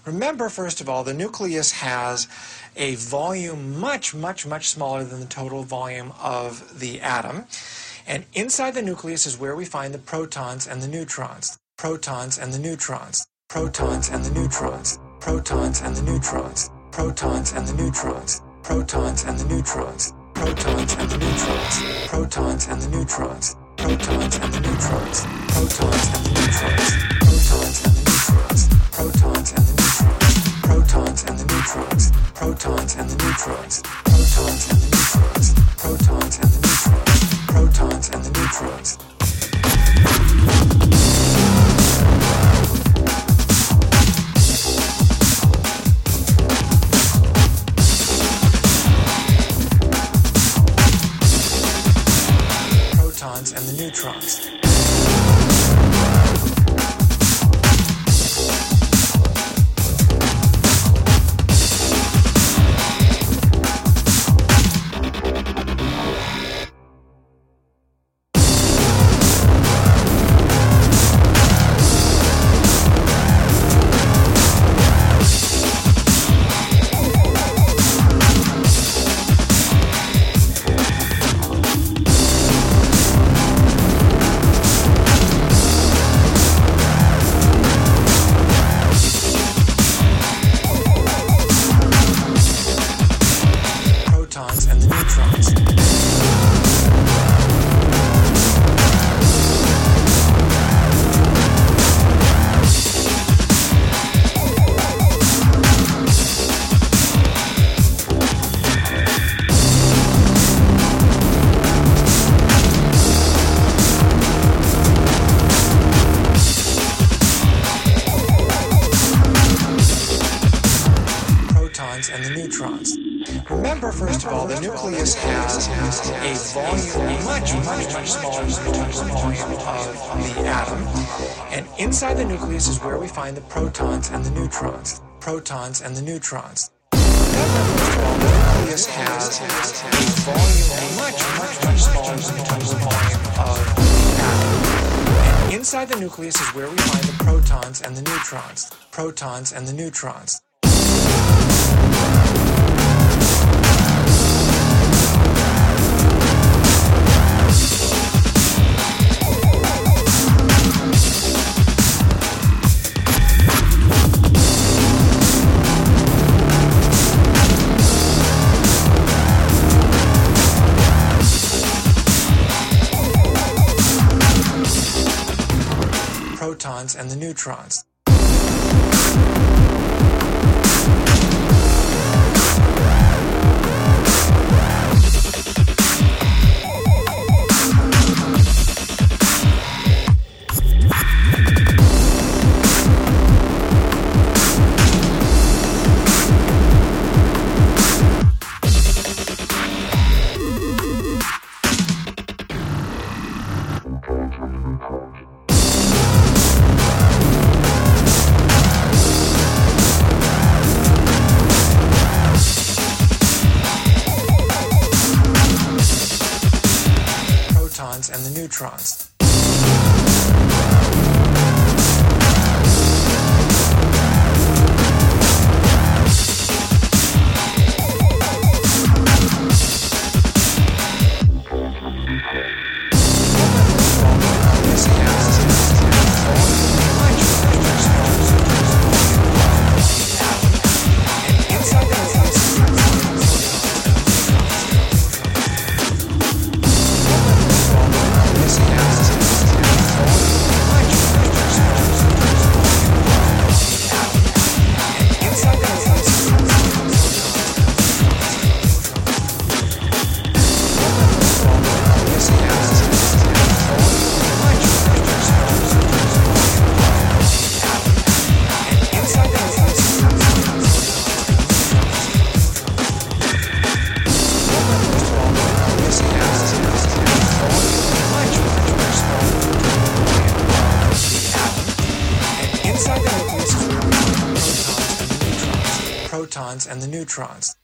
Remember, first of all, the nucleus has a volume much smaller than the total volume of the atom. And inside the nucleus is where we find the protons and the neutrons. Protons and the neutrons. Protons and the neutrons. Protons and the neutrons. Protons and the neutrons. Protons and the neutrons. Protons and the neutrons. Protons and the neutrons. Protons and the neutrons. Protons and the neutrons. Protons and the neutrons. Protons and the neutrons. Protons and the neutrons. Protons and the neutrons. Protons and the neutrons. Protons and the neutrons. Protons and the neutrons. Protons and the neutrons. And the neutrons. Remember, first of all, the nucleus has a volume much smaller than the total volume of the atom. And inside the nucleus is where we find the protons and the neutrons. Protons and the neutrons. Remember, first of all, the nucleus has a volume much smaller than the total volume of the atom. And inside the nucleus is where we find the protons and the neutrons. Protons and the neutrons. Protons and the neutrons. And the neutrons. Protons and the neutrons.